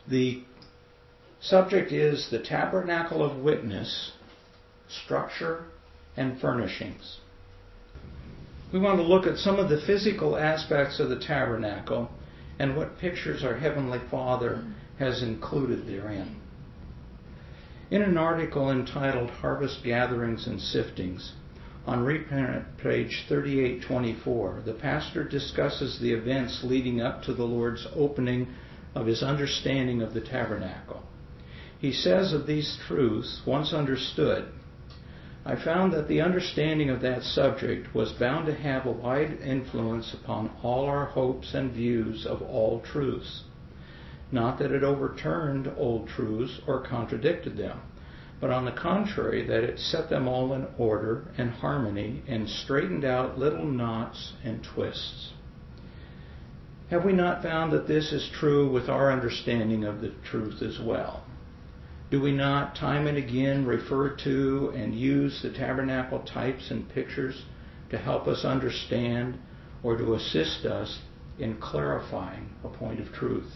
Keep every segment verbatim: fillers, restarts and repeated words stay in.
The subject is the tabernacle of witness, structure, and furnishings. We want to look at some of the physical aspects of the tabernacle and what pictures our Heavenly Father has included therein. In an article entitled Harvest Gatherings and Siftings, on reprint page thirty-eight twenty-four, the pastor discusses the events leading up to the Lord's opening of his understanding of the tabernacle. He says of these truths, once understood, I found that the understanding of that subject was bound to have a wide influence upon all our hopes and views of all truths. Not that it overturned old truths or contradicted them, but on the contrary, that it set them all in order and harmony and straightened out little knots and twists. Have we not found that this is true with our understanding of the truth as well? Do we not time and again refer to and use the tabernacle types and pictures to help us understand or to assist us in clarifying a point of truth?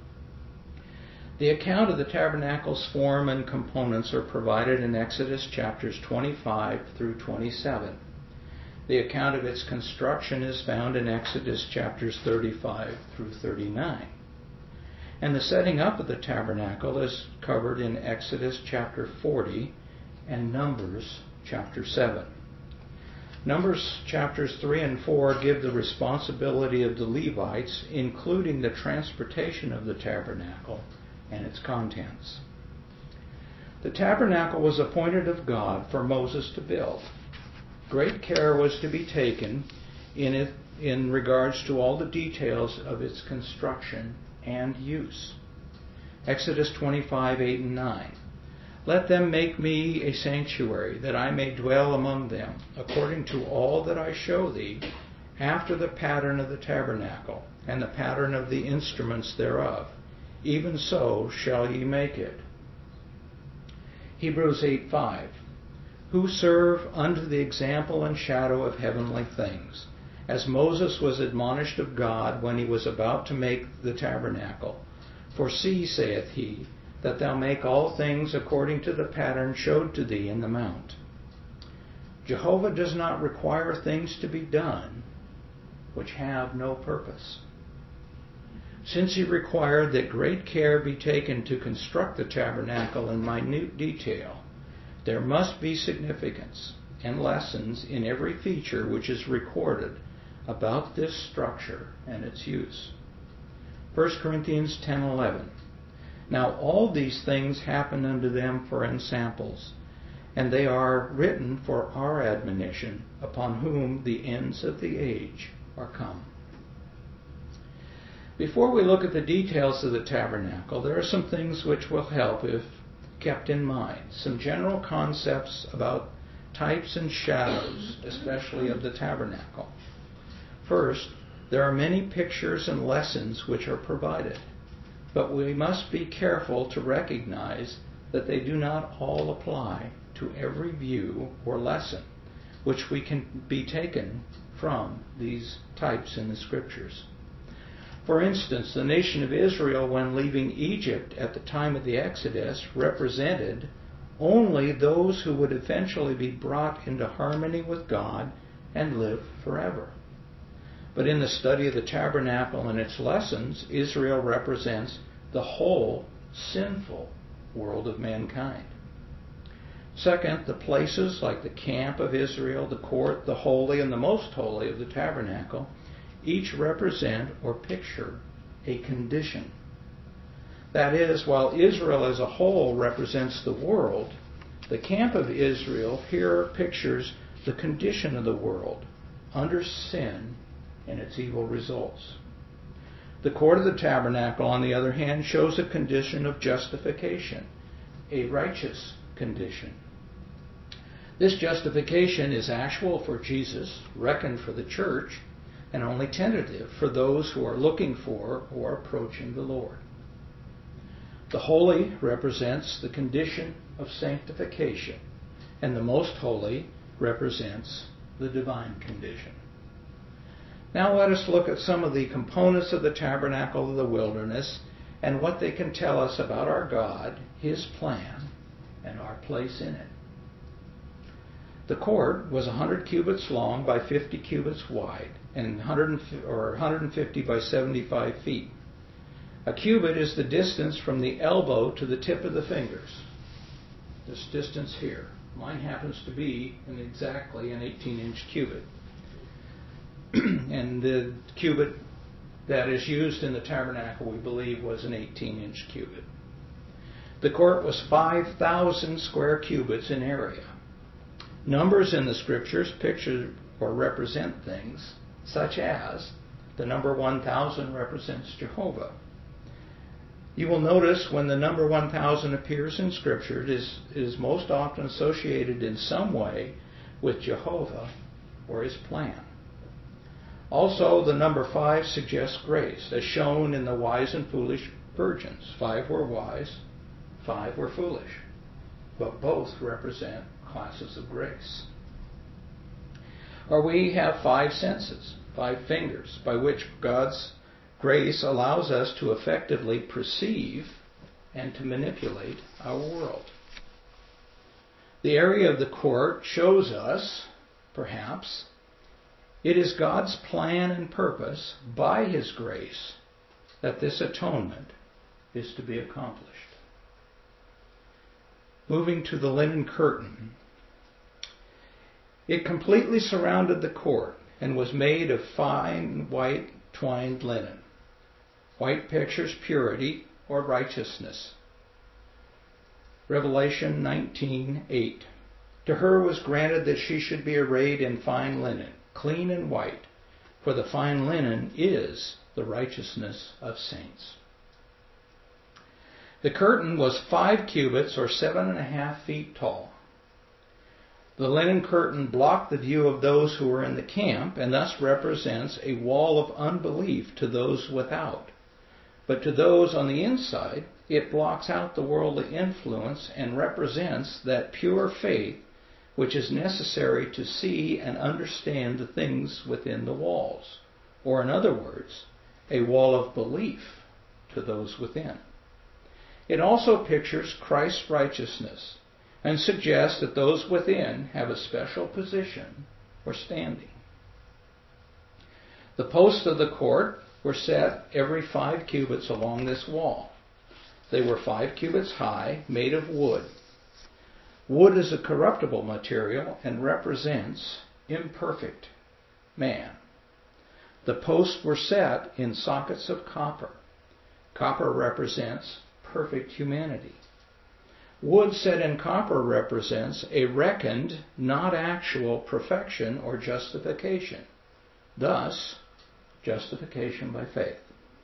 The account of the tabernacle's form and components are provided in Exodus chapters twenty-five through twenty-seven. The account of its construction is found in Exodus chapters thirty-five through thirty-nine. And the setting up of the tabernacle is covered in Exodus chapter forty and Numbers chapter seven. Numbers chapters three and four give the responsibility of the Levites, including the transportation of the tabernacle and its contents. The tabernacle was appointed of God for Moses to build. Great care was to be taken in it in regards to all the details of its construction and use. Exodus twenty-five, eight and nine. Let them make me a sanctuary, that I may dwell among them, according to all that I show thee, after the pattern of the tabernacle, and the pattern of the instruments thereof. Even so shall ye make it. Hebrews eight, five. Who serve unto the example and shadow of heavenly things, as Moses was admonished of God when he was about to make the tabernacle. For see, saith he, that thou make all things according to the pattern showed to thee in the mount. Jehovah does not require things to be done which have no purpose. Since he required that great care be taken to construct the tabernacle in minute detail, there must be significance and lessons in every feature which is recorded about this structure and its use. First Corinthians ten, eleven. Now all these things happen unto them for ensamples, and they are written for our admonition, upon whom the ends of the age are come. Before we look at the details of the tabernacle, there are some things which will help if kept in mind. Some general concepts about types and shadows, especially of the tabernacle. First, there are many pictures and lessons which are provided, but we must be careful to recognize that they do not all apply to every view or lesson which we can be taken from these types in the Scriptures. For instance, the nation of Israel, when leaving Egypt at the time of the Exodus, represented only those who would eventually be brought into harmony with God and live forever. But in the study of the tabernacle and its lessons, Israel represents the whole sinful world of mankind. Second, the places like the camp of Israel, the court, the holy, and the most holy of the tabernacle each represent or picture a condition. That is, while Israel as a whole represents the world, the camp of Israel here pictures the condition of the world under sin and its evil results. The court of the tabernacle, on the other hand, shows a condition of justification, a righteous condition. This justification is actual for Jesus, reckoned for the church, and only tentative for those who are looking for or approaching the Lord. The holy represents the condition of sanctification, and the most holy represents the divine condition. Now let us look at some of the components of the tabernacle of the wilderness and what they can tell us about our God, His plan, and our place in it. The court was one hundred cubits long by fifty cubits wide, and one hundred or one hundred fifty by seventy-five feet. A cubit is the distance from the elbow to the tip of the fingers. This distance here. Mine happens to be an exactly an eighteen-inch cubit. And the cubit that is used in the tabernacle, we believe, was an eighteen-inch cubit. The court was five thousand square cubits in area. Numbers in the scriptures picture or represent things, such as the number one thousand represents Jehovah. You will notice when the number one thousand appears in Scripture, it is, it is most often associated in some way with Jehovah or His plan. Also, the number five suggests grace, as shown in the wise and foolish virgins. Five were wise, five were foolish, but both represent classes of grace. Or we have five senses, five fingers, by which God's grace allows us to effectively perceive and to manipulate our world. The area of the court shows us, perhaps, it is God's plan and purpose, by His grace, that this atonement is to be accomplished. Moving to the linen curtain. It completely surrounded the court and was made of fine white twined linen. White pictures purity or righteousness. Revelation nineteen eight. To her was granted that she should be arrayed in fine linen, clean and white, for the fine linen is the righteousness of saints. The curtain was five cubits or seven and a half feet tall. The linen curtain blocked the view of those who were in the camp and thus represents a wall of unbelief to those without. But to those on the inside, it blocks out the worldly influence and represents that pure faith which is necessary to see and understand the things within the walls. Or in other words, a wall of belief to those within. It also pictures Christ's righteousness and suggests that those within have a special position or standing. The posts of the court were set every five cubits along this wall. They were five cubits high, made of wood. Wood is a corruptible material and represents imperfect man. The posts were set in sockets of copper. Copper represents perfect humanity. Wood set in copper represents a reckoned, not actual perfection or justification. Thus, justification by faith.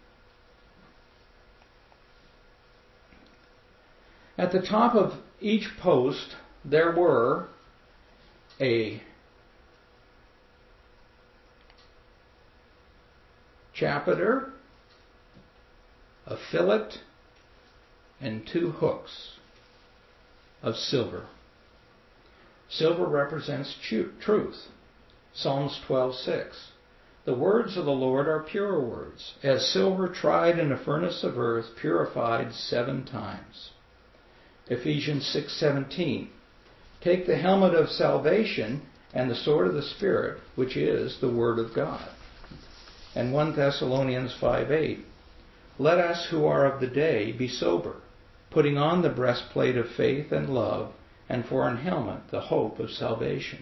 At the top of each post, there were a chapiter, a fillet, and two hooks of silver. Silver represents truth. Psalms twelve six. The words of the Lord are pure words, as silver tried in a furnace of earth, purified seven times. Ephesians six seventeen. Take the helmet of salvation and the sword of the Spirit, which is the Word of God. And First Thessalonians five eight. Let us who are of the day be sober, putting on the breastplate of faith and love, and for an helmet the hope of salvation.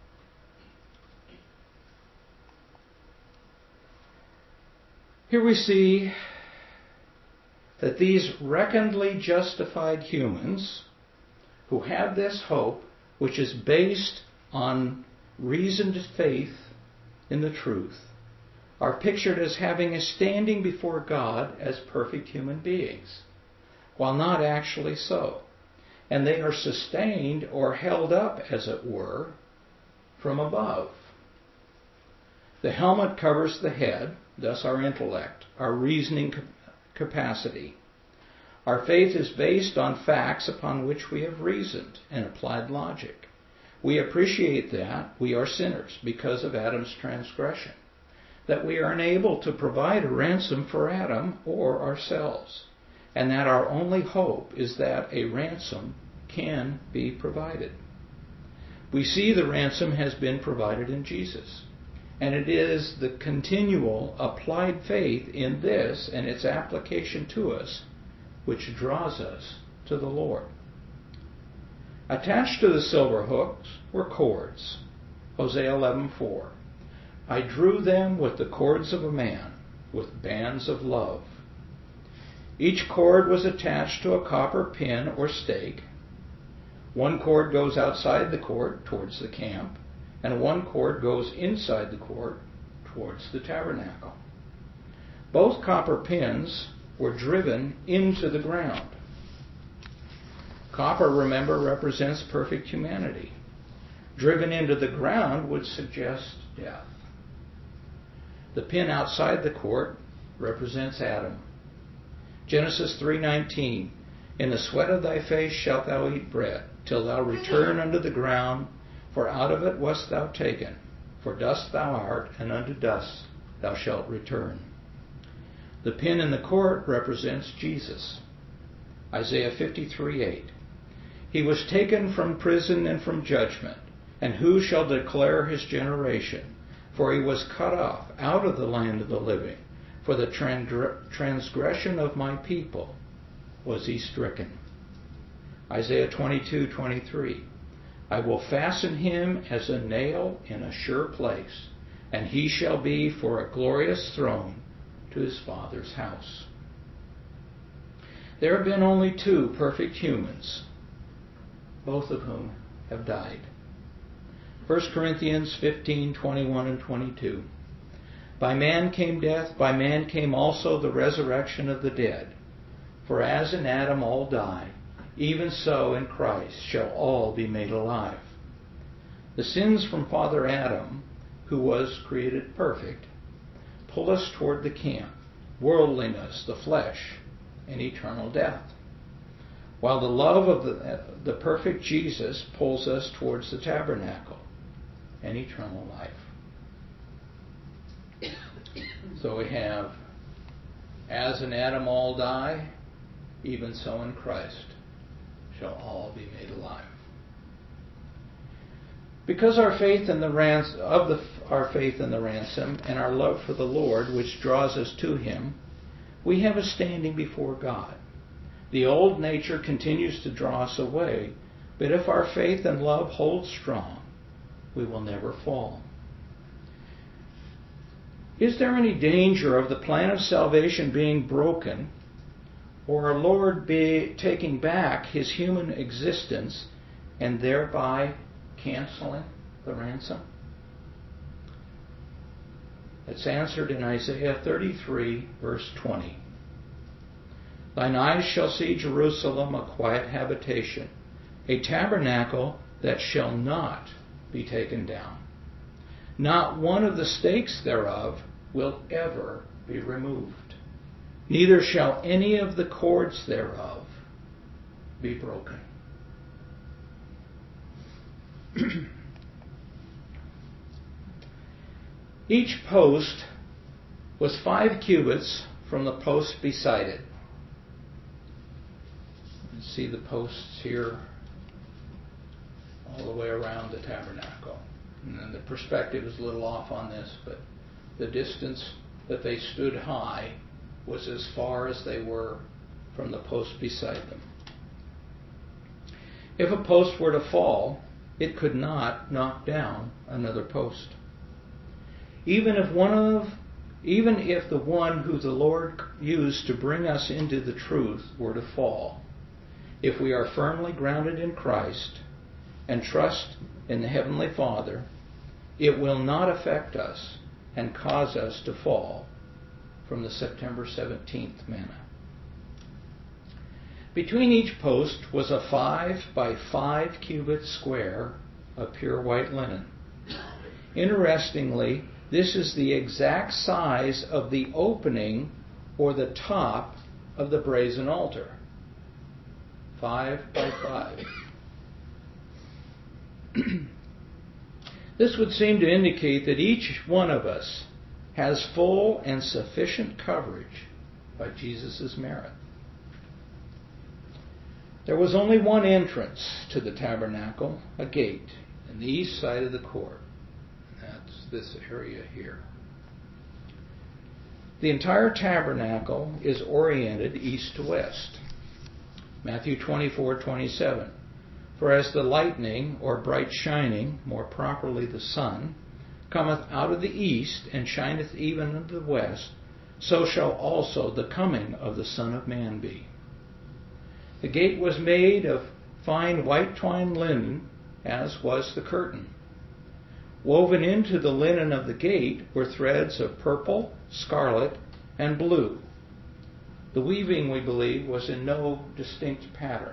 Here we see that these reckonedly justified humans who have this hope, which is based on reasoned faith in the truth, are pictured as having a standing before God as perfect human beings, while not actually so. And they are sustained or held up, as it were, from above. The helmet covers the head, thus our intellect, our reasoning capacity. Our faith is based on facts upon which we have reasoned and applied logic. We appreciate that we are sinners because of Adam's transgression, that we are unable to provide a ransom for Adam or ourselves, and that our only hope is that a ransom can be provided. We see the ransom has been provided in Jesus, and it is the continual applied faith in this and its application to us which draws us to the Lord. Attached to the silver hooks were cords. Hosea eleven four. I drew them with the cords of a man, with bands of love. Each cord was attached to a copper pin or stake. One cord goes outside the court towards the camp, and one cord goes inside the court towards the tabernacle. Both copper pins were driven into the ground. Copper, remember, represents perfect humanity. Driven into the ground would suggest death. The pin outside the court represents Adam. Genesis three nineteen. In the sweat of thy face shalt thou eat bread, till thou return unto the ground, for out of it wast thou taken. For dust thou art, and unto dust thou shalt return. The pin in the court represents Jesus. Isaiah fifty-three eight. He was taken from prison and from judgment, and who shall declare his generation? For he was cut off out of the land of the living. For the transgression of my people was he stricken. Isaiah twenty-two twenty-three. I will fasten him as a nail in a sure place, and he shall be for a glorious throne to his Father's house. There have been only two perfect humans, both of whom have died. First Corinthians fifteen twenty-one and twenty-two. By man came death, by man came also the resurrection of the dead. For as in Adam all die, even so in Christ shall all be made alive. The sins from Father Adam, who was created perfect, pull us toward the camp, worldliness, the flesh, and eternal death, while the love of the, the perfect Jesus pulls us towards the tabernacle and eternal life. So we have, as in Adam all die, even so in Christ shall all be made alive. Because our faith in the rans- of the, our faith in the ransom and our love for the Lord, which draws us to Him, we have a standing before God. The old nature continues to draw us away, but if our faith and love hold strong, we will never fall. Is there any danger of the plan of salvation being broken, or our Lord be taking back His human existence and thereby canceling the ransom? It's answered in Isaiah thirty-three, verse twenty. Thine eyes shall see Jerusalem a quiet habitation, a tabernacle that shall not be taken down. Not one of the stakes thereof will ever be removed, neither shall any of the cords thereof be broken. Each post was five cubits from the post beside it. You see the posts here all the way around the tabernacle. And the perspective is a little off on this, but the distance that they stood high was as far as they were from the post beside them. If a post were to fall, it could not knock down another post. Even if one of, even if the one who the Lord used to bring us into the truth were to fall, if we are firmly grounded in Christ and trust in the Heavenly Father, it will not affect us and cause us to fall from the September seventeenth manna. Between each post was a five by five cubit square of pure white linen. Interestingly, this is the exact size of the opening or the top of the brazen altar. Five by five. This would seem to indicate that each one of us has full and sufficient coverage by Jesus' merit. There was only one entrance to the tabernacle, a gate, in the east side of the court. That's this area here. The entire tabernacle is oriented east to west. Matthew twenty-four twenty-seven. For as the lightning, or bright shining, more properly the sun, cometh out of the east, and shineth even unto the west, so shall also the coming of the Son of Man be. The gate was made of fine white twined linen, as was the curtain. Woven into the linen of the gate were threads of purple, scarlet, and blue. The weaving, we believe, was in no distinct pattern.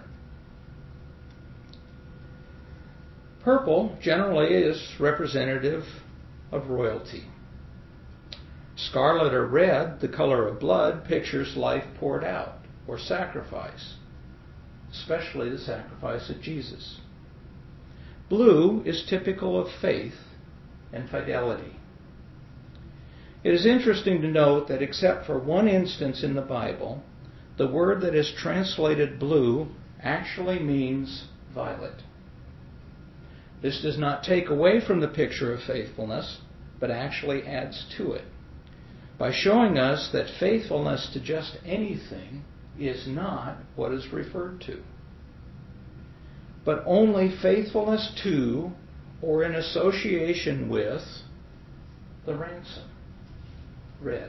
Purple generally is representative of royalty. Scarlet or red, the color of blood, pictures life poured out, or sacrifice, especially the sacrifice of Jesus. Blue is typical of faith and fidelity. It is interesting to note that except for one instance in the Bible, the word that is translated blue actually means violet. This does not take away from the picture of faithfulness, but actually adds to it, by showing us that faithfulness to just anything is not what is referred to, but only faithfulness to or in association with the ransom, red.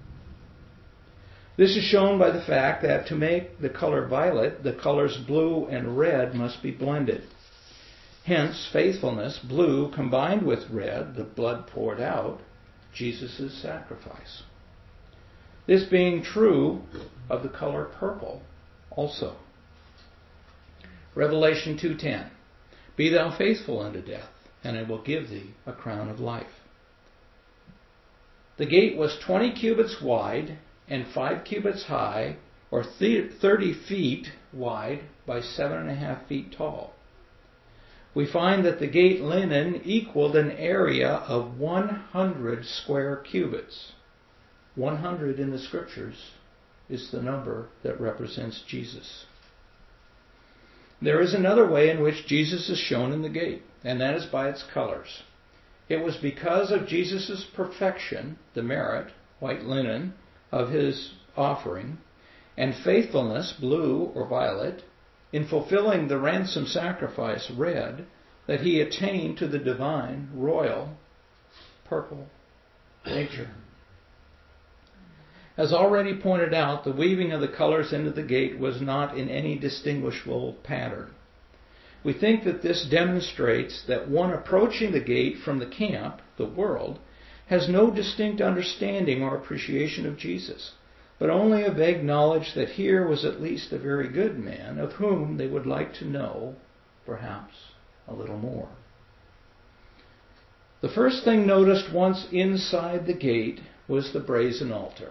This is shown by the fact that to make the color violet, the colors blue and red must be blended. Hence, faithfulness, blue, combined with red, the blood poured out, Jesus' sacrifice. This being true of the color purple also. Revelation two ten. Be thou faithful unto death, and I will give thee a crown of life. The gate was twenty cubits wide and five cubits high, or thirty feet wide by seven and a half feet tall. We find that the gate linen equaled an area of one hundred square cubits. one hundred in the Scriptures is the number that represents Jesus. There is another way in which Jesus is shown in the gate, and that is by its colors. It was because of Jesus' perfection, the merit, white linen, of his offering, and faithfulness, blue or violet, in fulfilling the ransom sacrifice, red, that he attained to the divine, royal, purple nature. As already pointed out, the weaving of the colors into the gate was not in any distinguishable pattern. We think that this demonstrates that one approaching the gate from the camp, the world, has no distinct understanding or appreciation of Jesus, but only a vague knowledge that here was at least a very good man of whom they would like to know, perhaps, a little more. The first thing noticed once inside the gate was the brazen altar.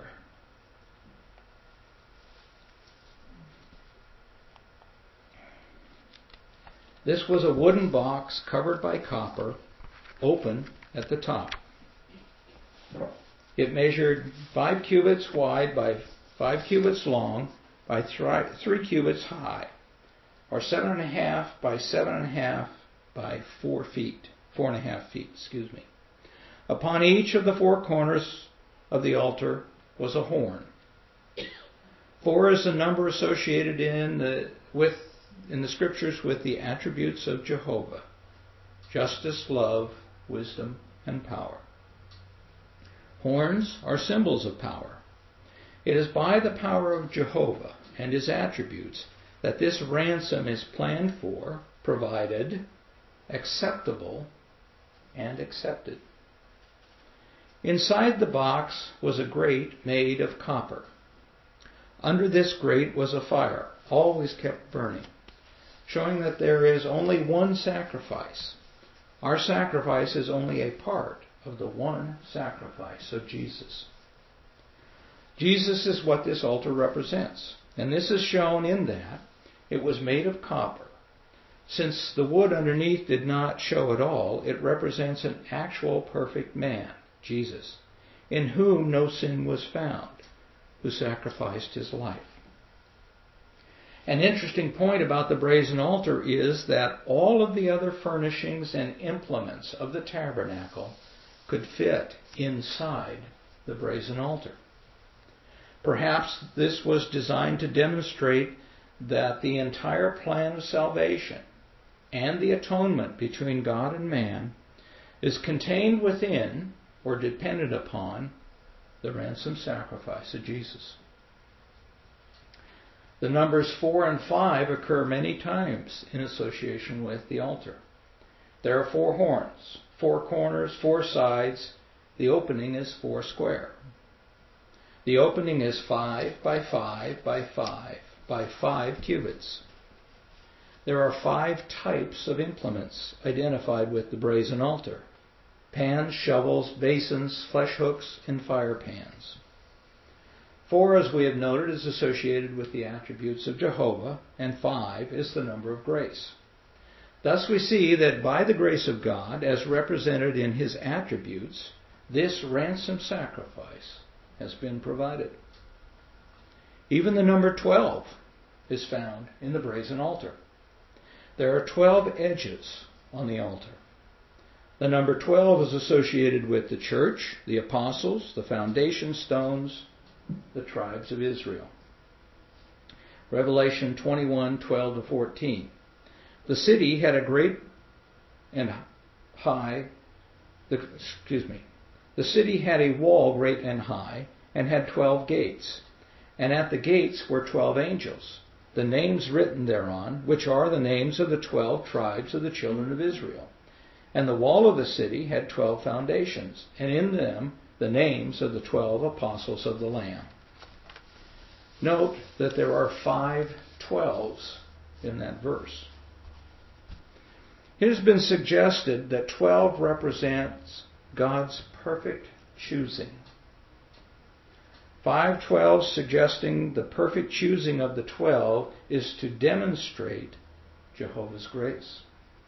This was a wooden box covered by copper, open at the top. It measured five cubits wide by five cubits long by three cubits high, or seven and a half by seven and a half by four feet, four and a half feet, excuse me. Upon each of the four corners of the altar was a horn. Four is the number associated in the with in the Scriptures with the attributes of Jehovah: justice, love, wisdom, and power. Horns are symbols of power. It is by the power of Jehovah and his attributes that this ransom is planned for, provided, acceptable, and accepted. Inside the box was a grate made of copper. Under this grate was a fire, always kept burning, showing that there is only one sacrifice. Our sacrifice is only a part of the one sacrifice of Jesus. Jesus is what this altar represents, and this is shown in that it was made of copper. Since the wood underneath did not show at all, it represents an actual perfect man, Jesus, in whom no sin was found, who sacrificed his life. An interesting point about the brazen altar is that all of the other furnishings and implements of the tabernacle could fit inside the brazen altar. Perhaps this was designed to demonstrate that the entire plan of salvation and the atonement between God and man is contained within or dependent upon the ransom sacrifice of Jesus. The numbers four and five occur many times in association with the altar. There are four horns, four corners, four sides. The opening is four square. The opening is five by five by five by five cubits. There are five types of implements identified with the brazen altar: pans, shovels, basins, flesh hooks, and fire pans. Four, as we have noted, is associated with the attributes of Jehovah, and five is the number of grace. Thus we see that by the grace of God, as represented in His attributes, this ransom sacrifice has been provided. Even the number twelve is found in the brazen altar. There are twelve edges on the altar. The number twelve is associated with the church, the apostles, the foundation stones, the tribes of Israel. Revelation twenty-one, twelve to fourteen. The city had a great and high, the, excuse me, the city had a wall great and high, and had twelve gates. And at the gates were twelve angels, the names written thereon, which are the names of the twelve tribes of the children of Israel. And the wall of the city had twelve foundations, and in them the names of the twelve apostles of the Lamb. Note that there are five twelves in that verse. It has been suggested that twelve represents God's perfect choosing. Five twelves suggesting the perfect choosing of the twelve is to demonstrate Jehovah's grace.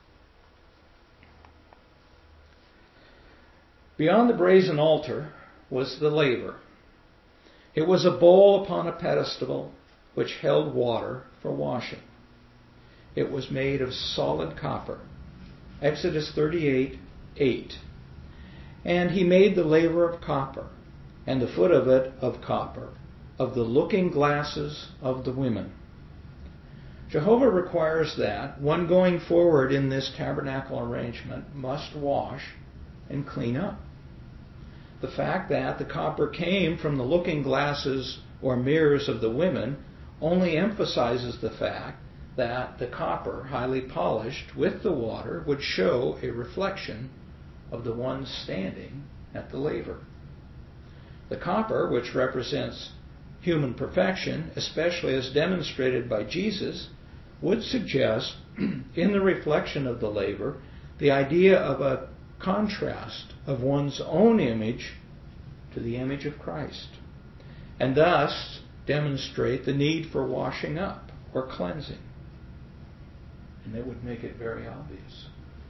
Beyond the brazen altar was the laver. It was a bowl upon a pedestal which held water for washing. It was made of solid copper. Exodus thirty-eight, eight. And he made the laver of copper, and the foot of it of copper, of the looking glasses of the women. Jehovah requires that one going forward in this tabernacle arrangement must wash and clean up. The fact that the copper came from the looking glasses or mirrors of the women only emphasizes the fact that the copper, highly polished with the water, would show a reflection of the one standing at the laver. The copper, which represents human perfection, especially as demonstrated by Jesus, would suggest in the reflection of the laver the idea of a contrast of one's own image to the image of Christ, and thus demonstrate the need for washing up or cleansing. And that would make it very obvious.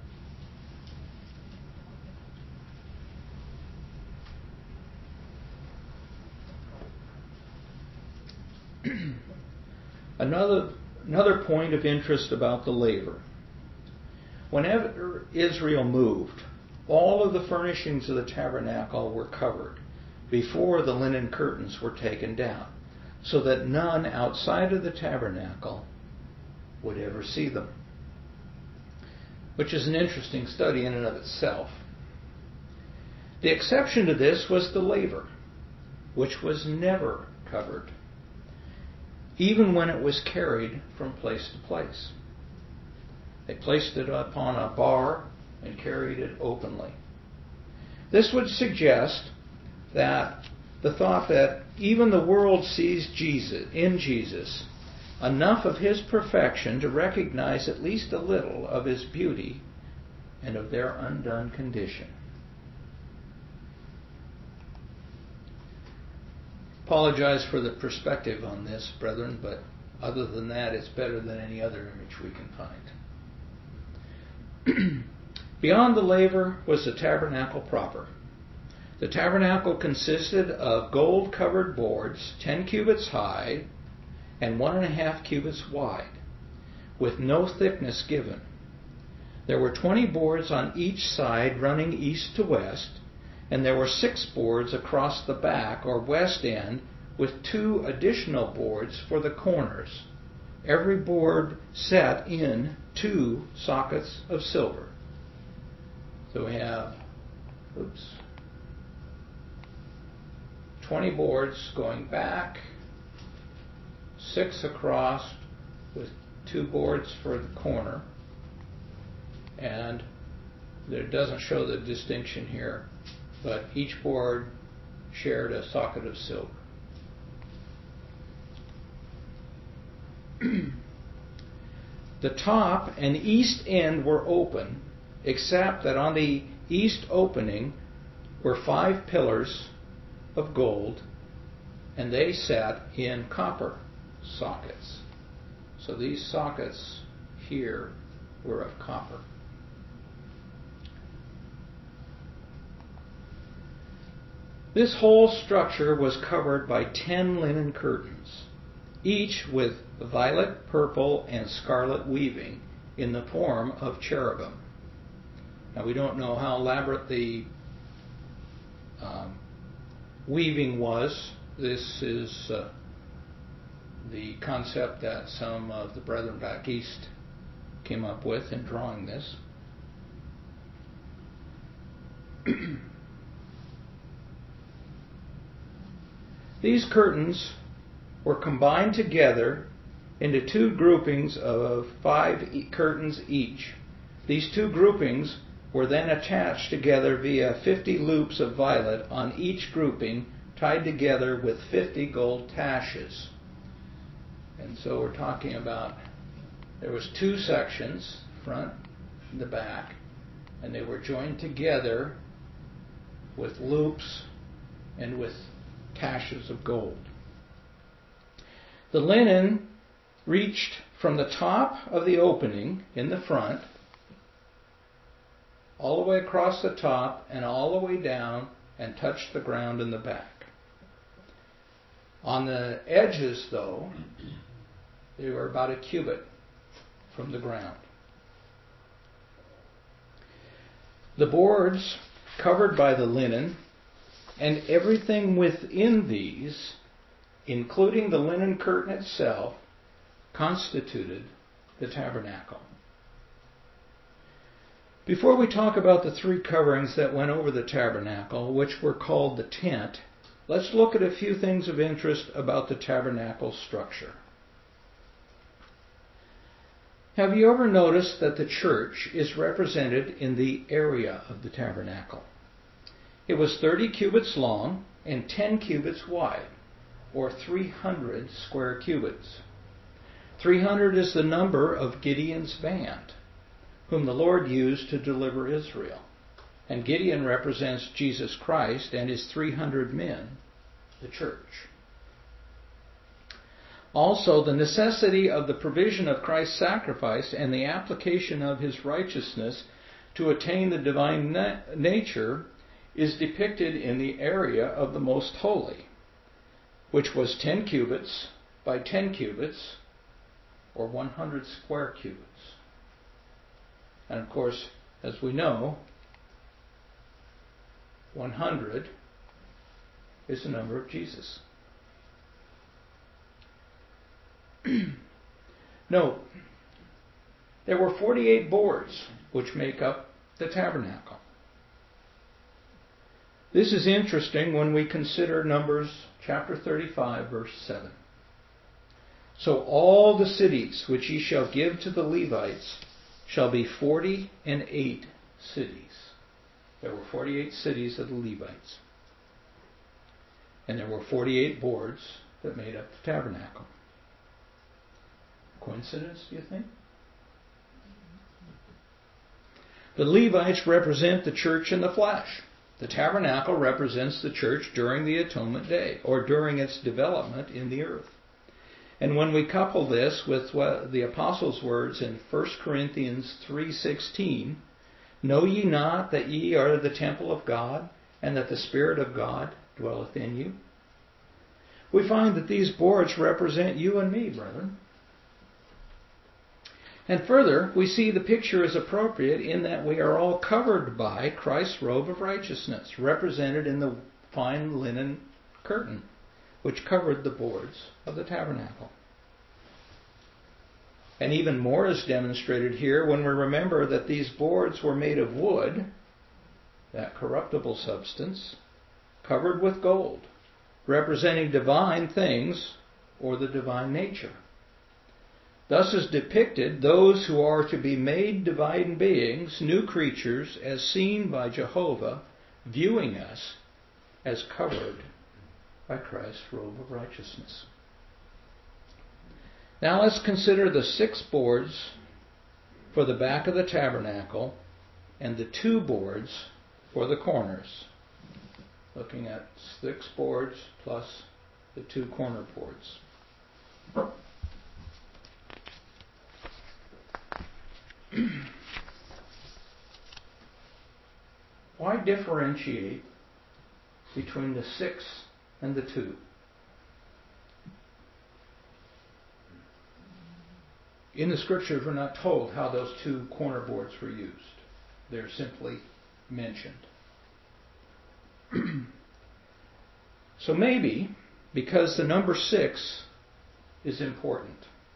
another, another point of interest about the laver. Whenever Israel moved, all of the furnishings of the tabernacle were covered before the linen curtains were taken down, so that none outside of the tabernacle would ever see them, which is an interesting study in and of itself. The exception to this was the laver, which was never covered, even when it was carried from place to place. They placed it upon a bar and carried it openly. This would suggest that the thought that even the world sees Jesus, in Jesus, enough of His perfection to recognize at least a little of His beauty and of their undone condition. Apologize for the perspective on this, brethren, but other than that, it's better than any other image we can find. Beyond the laver was the tabernacle proper. The tabernacle consisted of gold-covered boards, ten cubits high, and one and a half cubits wide, with no thickness given. There were twenty boards on each side running east to west, and there were six boards across the back or west end with two additional boards for the corners, every board set in two sockets of silver. So we have, oops, twenty boards going back, six across with two boards for the corner, and it doesn't show the distinction here, but each board shared a socket of silver. The top and east end were open, except that on the east opening were five pillars of gold, and they sat in copper sockets. So these sockets here were of copper. This whole structure was covered by ten linen curtains, each with violet, purple, and scarlet weaving in the form of cherubim. Now we don't know how elaborate the um, weaving was. This is uh, the concept that some of the brethren back east came up with in drawing this. These curtains were combined together into two groupings of five e- curtains each. These two groupings were then attached together via fifty loops of violet on each grouping, tied together with fifty gold taches. And so we're talking about, there was two sections, front and the back, and they were joined together with loops and with taches of gold. The linen reached from the top of the opening in the front all the way across the top and all the way down and touched the ground in the back. On the edges, though, they were about a cubit from the ground. The boards covered by the linen and everything within these, including the linen curtain itself, constituted the tabernacle. Before we talk about the three coverings that went over the tabernacle, which were called the tent, let's look at a few things of interest about the tabernacle structure. Have you ever noticed that the church is represented in the area of the tabernacle? It was thirty cubits long and ten cubits wide, or three hundred square cubits. three hundred is the number of Gideon's band, whom the Lord used to deliver Israel. And Gideon represents Jesus Christ and his three hundred men, the church. Also, the necessity of the provision of Christ's sacrifice and the application of his righteousness to attain the divine na- nature is depicted in the area of the most holy, which was ten cubits by ten cubits, or one hundred square cubits. And of course, as we know, one hundred is the number of Jesus. Note, there were forty-eight boards which make up the tabernacle. This is interesting when we consider Numbers chapter thirty-five, verse seven. So all the cities which ye shall give to the Levites shall be forty and eight cities. There were forty-eight cities of the Levites. And there were forty-eight boards that made up the tabernacle. Coincidence, do you think? The Levites represent the church in the flesh. The tabernacle represents the church during the atonement day, or during its development in the earth. And when we couple this with what the apostles' words in First Corinthians three sixteen, know ye not that ye are the temple of God, and that the Spirit of God dwelleth in you? we find that these boards represent you and me, brethren. And further, we see the picture is appropriate in that we are all covered by Christ's robe of righteousness, represented in the fine linen curtain, which covered the boards of the tabernacle. And even more is demonstrated here when we remember that these boards were made of wood, that corruptible substance, covered with gold, representing divine things or the divine nature. Thus is depicted those who are to be made divine beings, new creatures, as seen by Jehovah, viewing us as covered by Christ's robe of righteousness. Now let's consider the six boards for the back of the tabernacle and the two boards for the corners. Looking at six boards plus the two corner boards. Why differentiate between the six and the two? In the scriptures, we're not told how those two corner boards were used. They're simply mentioned. So maybe because the number six is important,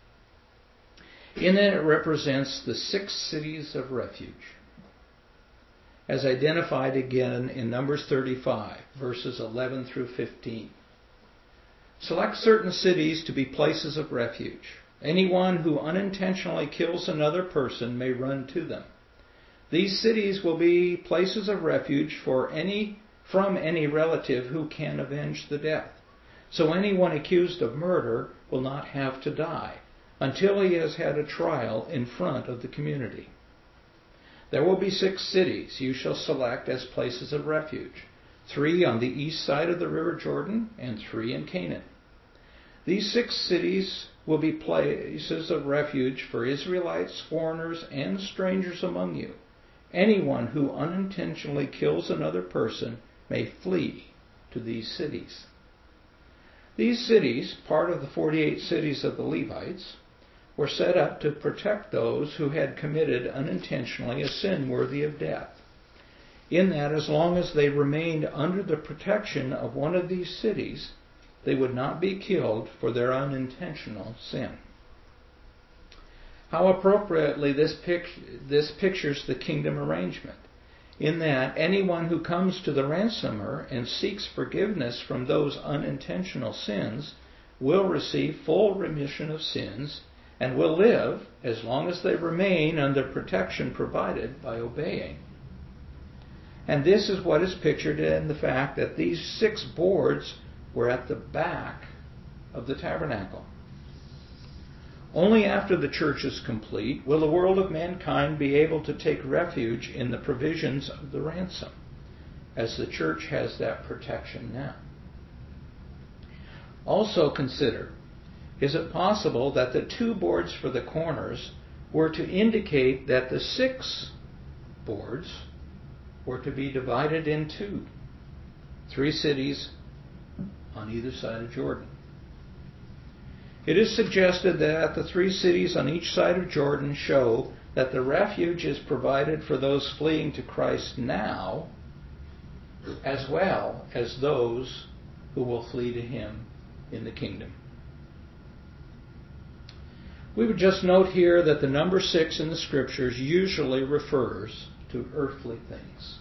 in that it represents the six cities of refuge, as identified again in Numbers thirty-five, verses eleven through fifteen. Select certain cities to be places of refuge. Anyone who unintentionally kills another person may run to them. These cities will be places of refuge for any from any relative who can avenge the death. So anyone accused of murder will not have to die until he has had a trial in front of the community. There will be six cities you shall select as places of refuge, three on the east side of the river Jordan and three in Canaan. These six cities will be places of refuge for Israelites, foreigners, and strangers among you. Anyone who unintentionally kills another person may flee to these cities. These cities, part of the forty-eight cities of the Levites, were set up to protect those who had committed unintentionally a sin worthy of death, in that as long as they remained under the protection of one of these cities, they would not be killed for their unintentional sin. How appropriately this, pic- this pictures the kingdom arrangement, in that anyone who comes to the ransomer and seeks forgiveness from those unintentional sins will receive full remission of sins and will live as long as they remain under protection provided by obeying. And this is what is pictured in the fact that these six boards were at the back of the tabernacle. Only after the church is complete will the world of mankind be able to take refuge in the provisions of the ransom, as the church has that protection now. Also consider, is it possible that the two boards for the corners were to indicate that the six boards were to be divided in two, three cities on either side of Jordan? It is suggested that the three cities on each side of Jordan show that the refuge is provided for those fleeing to Christ now, as well as those who will flee to Him in the kingdom. We would just note here that the number six in the Scriptures usually refers to earthly things.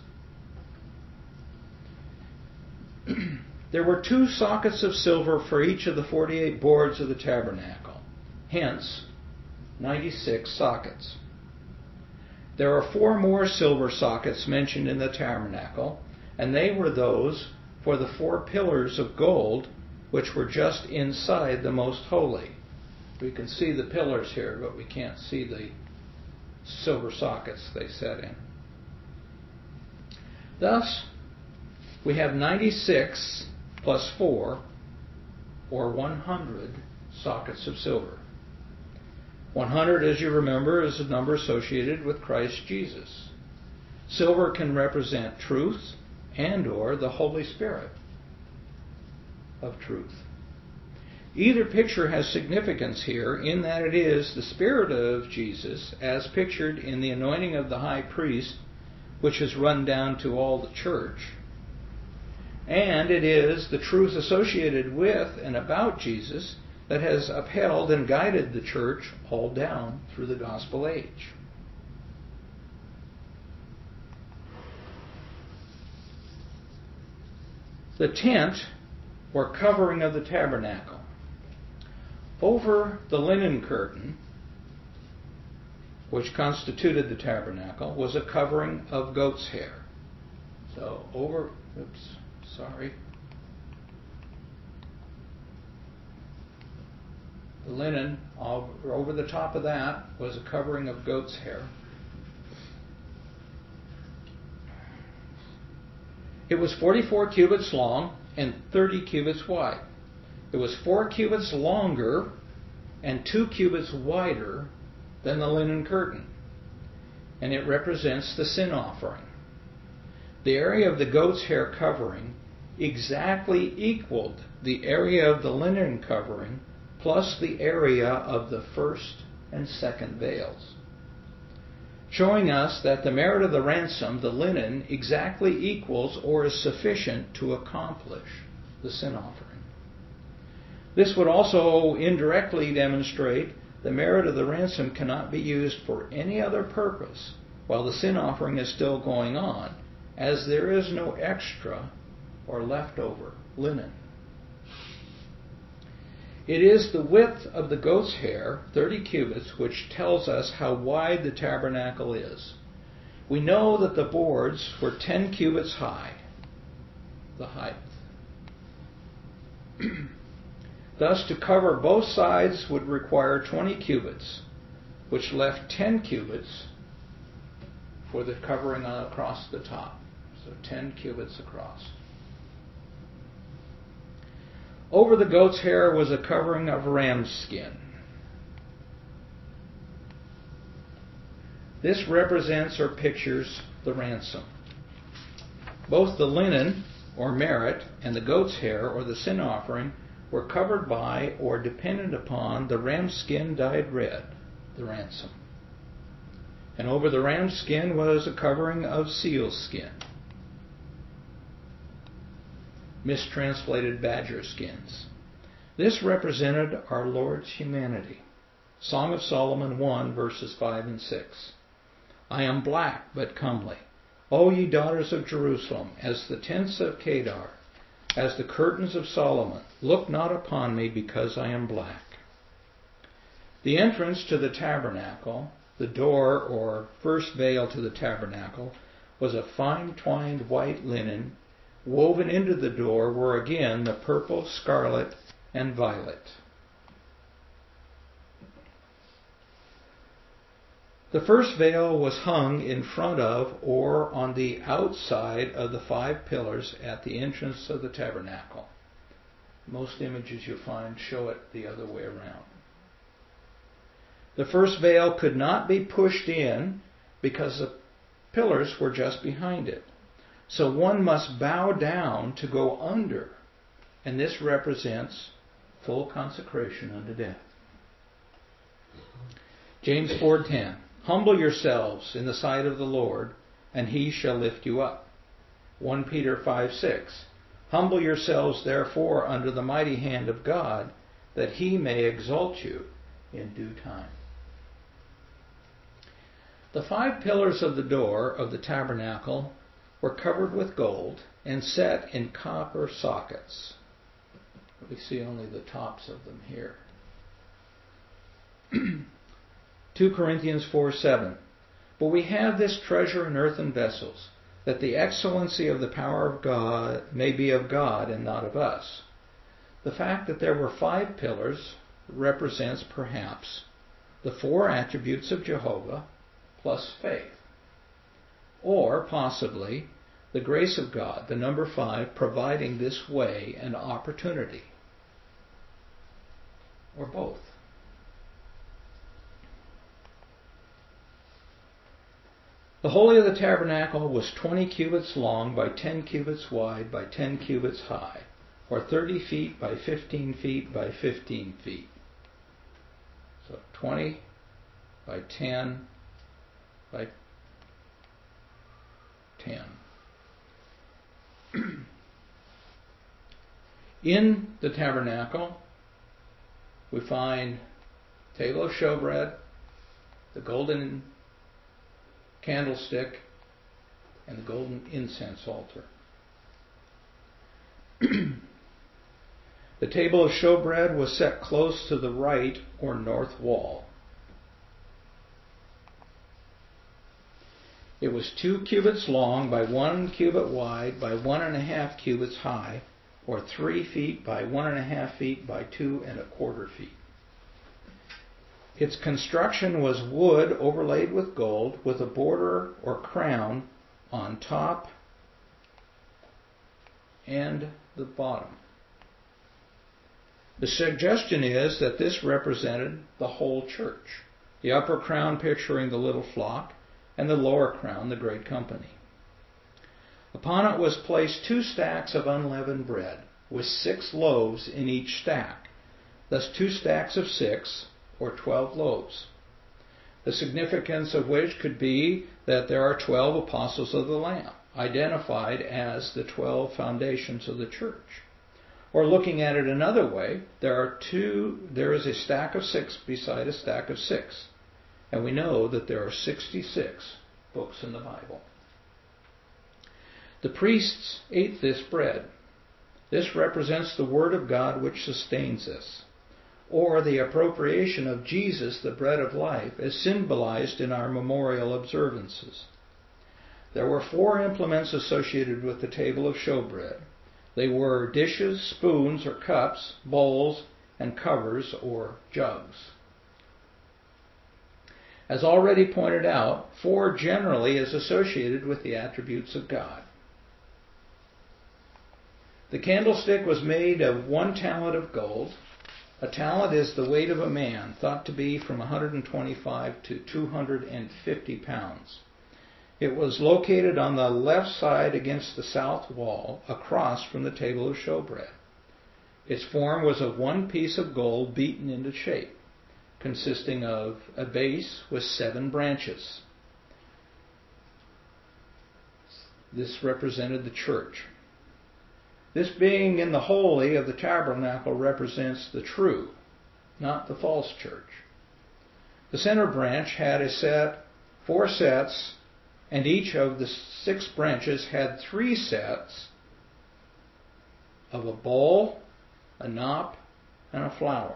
There were two sockets of silver for each of the forty-eight boards of the tabernacle, hence ninety-six sockets. There are four more silver sockets mentioned in the tabernacle, and they were those for the four pillars of gold which were just inside the most holy. We can see the pillars here, but we can't see the silver sockets they set in. Thus, we have ninety-six plus four, or one hundred sockets of silver. one hundred, as you remember, is a number associated with Christ Jesus. Silver can represent truth and or the Holy Spirit of truth. Either picture has significance here in that it is the Spirit of Jesus as pictured in the anointing of the high priest, which has run down to all the church, and it is the truth associated with and about Jesus that has upheld and guided the church all down through the gospel age. The tent, or covering of the tabernacle. Over the linen curtain, which constituted the tabernacle, was a covering of goat's hair. So over, oops, sorry. The linen, over the top of that, was a covering of goat's hair. It was forty-four cubits long and thirty cubits wide. It was four cubits longer and two cubits wider than the linen curtain, and it represents the sin offering. The area of the goat's hair covering exactly equaled the area of the linen covering plus the area of the first and second veils, showing us that the merit of the ransom, the linen, exactly equals or is sufficient to accomplish the sin offering. This would also indirectly demonstrate the merit of the ransom cannot be used for any other purpose while the sin offering is still going on, as there is no extra or leftover linen. It is the width of the goat's hair, thirty cubits, which tells us how wide the tabernacle is. We know that the boards were ten cubits high, the height. Thus, to cover both sides would require twenty cubits, which left ten cubits for the covering across the top. So ten cubits across. Over the goat's hair was a covering of ram's skin. This represents or pictures the ransom. Both the linen, or merit, and the goat's hair, or the sin offering, were covered by or dependent upon the ram's skin dyed red, the ransom. And over the ram's skin was a covering of seal skin, mistranslated badger skins. This represented our Lord's humanity. Song of Solomon one, verses five and six. I am black but comely, O ye daughters of Jerusalem, as the tents of Kedar, as the curtains of Solomon. Look not upon me, because I am black. The entrance to the tabernacle, the door or first veil to the tabernacle, was a fine twined white linen. Woven into the door were again the purple, scarlet, and violet. The first veil was hung in front of or on the outside of the five pillars at the entrance of the tabernacle. Most images you find show it the other way around. The first veil could not be pushed in because the pillars were just behind it. So one must bow down to go under, and this represents full consecration unto death. James four ten. Humble yourselves in the sight of the Lord, and he shall lift you up. First Peter five six. Humble yourselves therefore under the mighty hand of God, that he may exalt you in due time. The five pillars of the door of the tabernacle were covered with gold and set in copper sockets. We see only the tops of them here. Second Corinthians four seven. But we have this treasure in earthen vessels, that the excellency of the power of God may be of God and not of us. The fact that there were five pillars represents perhaps the four attributes of Jehovah plus faith. Or possibly the grace of God, the number five, providing this way and opportunity. Or both. The Holy of the Tabernacle was twenty cubits long by ten cubits wide by ten cubits high. or thirty feet by fifteen feet by fifteen feet. So twenty by ten by ten. In the tabernacle, we find table of showbread, the golden candlestick, and the golden incense altar. The table of showbread was set close to the right or north wall. It was two cubits long by one cubit wide by one and a half cubits high, or three feet by one and a half feet by two and a quarter feet. Its construction was wood overlaid with gold, with a border or crown on top and the bottom. The suggestion is that this represented the whole church, the upper crown picturing the little flock, and the lower crown the great company. Upon it was placed two stacks of unleavened bread, with six loaves in each stack, thus two stacks of six, or twelve loaves. The significance of which could be that there are twelve apostles of the Lamb, identified as the twelve foundations of the church. Or looking at it another way, there are two. There is a stack of six beside a stack of six, and we know that there are sixty-six books in the Bible. The priests ate this bread. This represents the Word of God which sustains us, or the appropriation of Jesus, the bread of life, as symbolized in our memorial observances. There were four implements associated with the table of showbread. They were dishes, spoons or cups, bowls, and covers or jugs. As already pointed out, four generally is associated with the attributes of God. The candlestick was made of one talent of gold. A talent is the weight of a man, thought to be from one hundred twenty-five to two hundred fifty pounds. It was located on the left side against the south wall, across from the table of showbread. Its form was of one piece of gold beaten into shape, consisting of a base with seven branches. This represented the church. This being in the holy of the tabernacle represents the true, not the false church. The center branch had a set, four sets, and each of the six branches had three sets of a bowl, a knop, and a flower.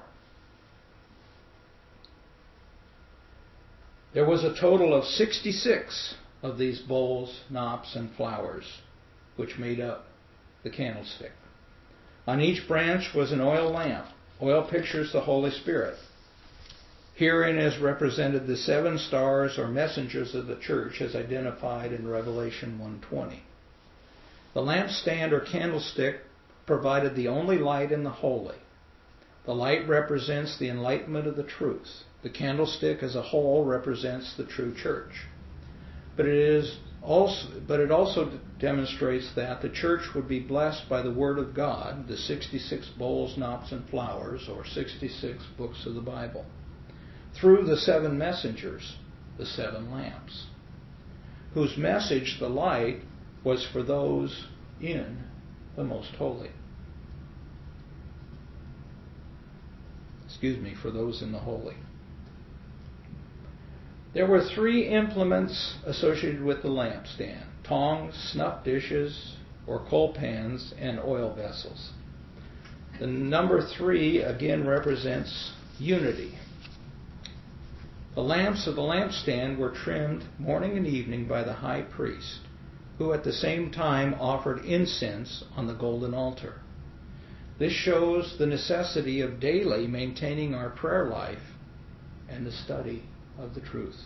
There was a total of sixty-six of these bowls, knops, and flowers, which made up the candlestick. On each branch was an oil lamp. Oil pictures the Holy Spirit. Herein is represented the seven stars or messengers of the church as identified in Revelation one twenty. The lampstand or candlestick provided the only light in the holy. The light represents the enlightenment of the truth. The candlestick as a whole represents the true church. But it is also, but it also demonstrates that the church would be blessed by the Word of God, the sixty-six bowls, knops, and flowers, or sixty-six books of the Bible, through the seven messengers, the seven lamps, whose message, the light, was for those in the most holy. Excuse me, for those in the holy. There were three implements associated with the lampstand: tongs, snuff dishes, or coal pans, and oil vessels. The number three again represents unity. The lamps of the lampstand were trimmed morning and evening by the high priest, who at the same time offered incense on the golden altar. This shows the necessity of daily maintaining our prayer life and the study of the truth.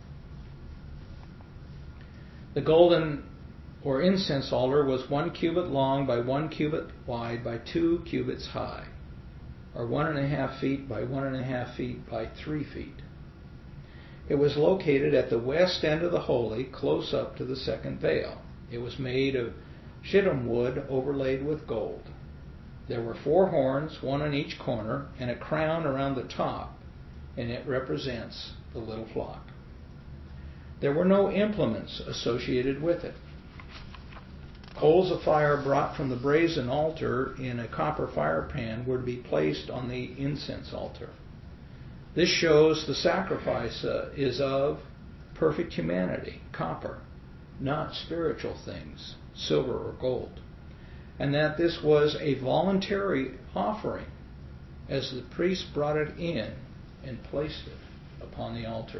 The golden or incense altar was one cubit long by one cubit wide by two cubits high, or one and a half feet by one and a half feet by three feet. It was located at the west end of the holy, close up to the second veil. It was made of shittim wood overlaid with gold. There were four horns, one on each corner, and a crown around the top, and it represents the little flock. There were no implements associated with it. Coals of fire brought from the brazen altar in a copper fire pan were to be placed on the incense altar. This shows the sacrifice uh, is of perfect humanity, copper, not spiritual things, silver or gold, and that this was a voluntary offering as the priest brought it in and placed it upon the altar.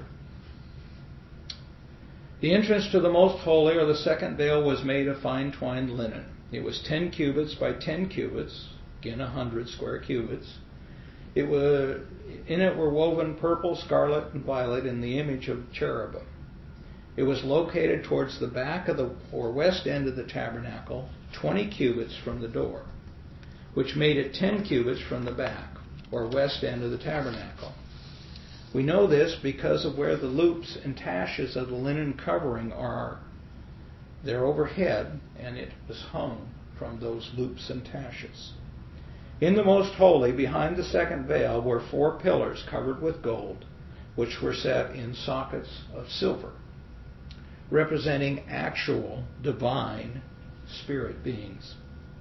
The entrance to the most holy, or the second veil, was made of fine twined linen. It was ten cubits by ten cubits, again a hundred square cubits. It was, in it were woven purple, scarlet, and violet in the image of cherubim. It was located towards the back of the or west end of the tabernacle, twenty cubits from the door, which made it ten cubits from the back or west end of the tabernacle. We know this because of where the loops and taches of the linen covering are. They're overhead, and it was hung from those loops and taches. In the most holy, behind the second veil, were four pillars covered with gold, which were set in sockets of silver, representing actual divine spirit beings.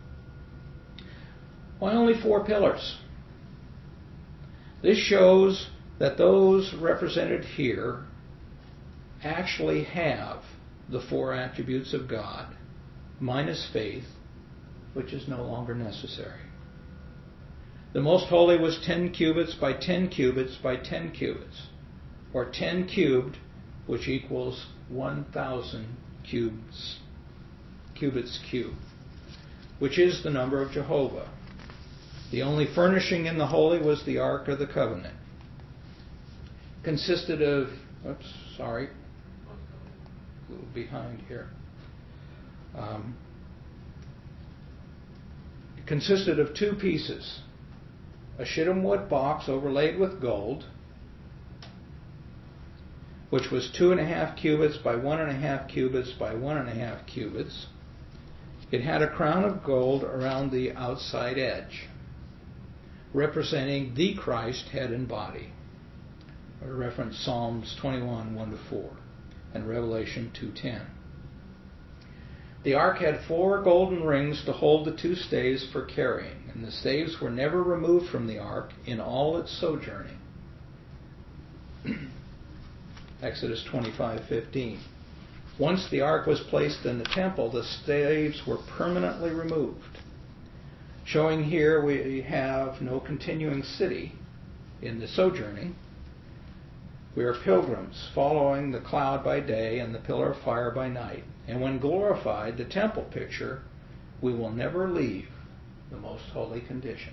Why only four pillars? This shows that those represented here actually have the four attributes of God, minus faith, which is no longer necessary. The most holy was ten cubits by ten cubits by ten cubits, or ten cubed, which equals one thousand cubes, cubits cubed, which is the number of Jehovah. The only furnishing in the holy was the Ark of the Covenant. Consisted of, oops, sorry, a little behind here. Um, it consisted of two pieces. A shittim wood box overlaid with gold, which was two and a half cubits by one and a half cubits by one and a half cubits. It had a crown of gold around the outside edge, representing the Christ head and body. I reference Psalms twenty-one, one to four, and Revelation two ten. The ark had four golden rings to hold the two staves for carrying, and the staves were never removed from the ark in all its sojourning. Exodus twenty-five fifteen. Once the ark was placed in the temple, the staves were permanently removed. Showing here we have no continuing city in the sojourning. We are pilgrims, following the cloud by day and the pillar of fire by night. And when glorified, the temple picture, we will never leave the most holy condition.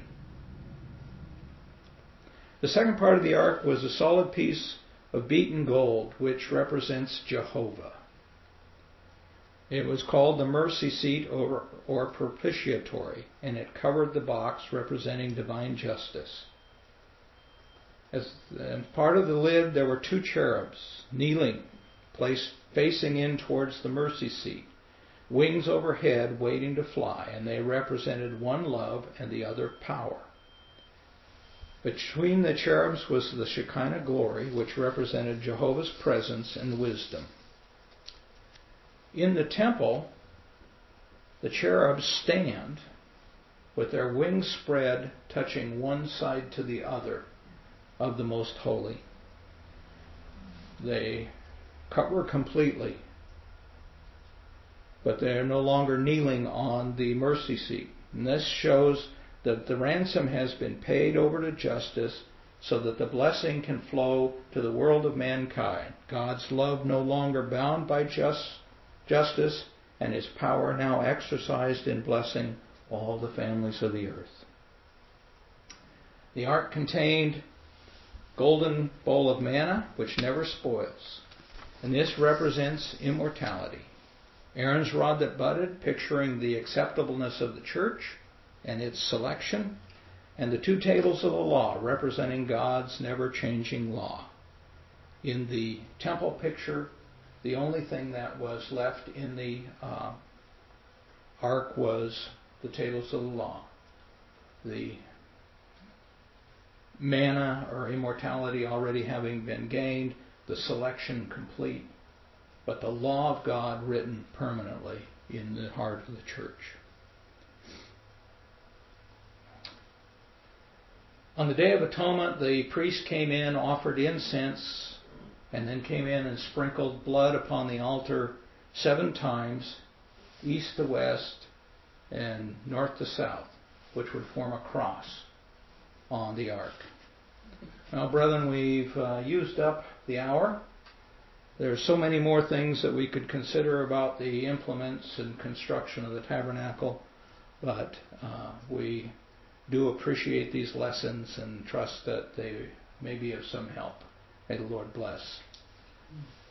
The second part of the ark was a solid piece of beaten gold, which represents Jehovah. It was called the mercy seat or, or propitiatory, and it covered the box representing divine justice. As part of the lid, there were two cherubs kneeling, placed facing in towards the mercy seat, wings overhead waiting to fly, and they represented one love and the other power. Between the cherubs was the Shekinah glory, which represented Jehovah's presence and wisdom. In the temple, the cherubs stand with their wings spread, touching one side to the other of the most holy. They cover completely, but they are no longer kneeling on the mercy seat. And this shows that the ransom has been paid over to justice so that the blessing can flow to the world of mankind. God's love no longer bound by just, justice, and his power now exercised in blessing all the families of the earth. The ark contained golden bowl of manna, which never spoils, and this represents immortality. Aaron's rod that budded, picturing the acceptableness of the church and its selection, and the two tables of the law, representing God's never-changing law. In the temple picture, the only thing that was left in the uh, ark was the tables of the law. the manna or immortality already having been gained, the selection complete, but the law of God written permanently in the heart of the church. On the Day of Atonement, the priest came in, offered incense, and then came in and sprinkled blood upon the altar seven times, east to west and north to south, which would form a cross on the ark. Now, brethren, we've uh, used up the hour. There are so many more things that we could consider about the implements and construction of the tabernacle, but uh, we do appreciate these lessons and trust that they may be of some help. May the Lord bless.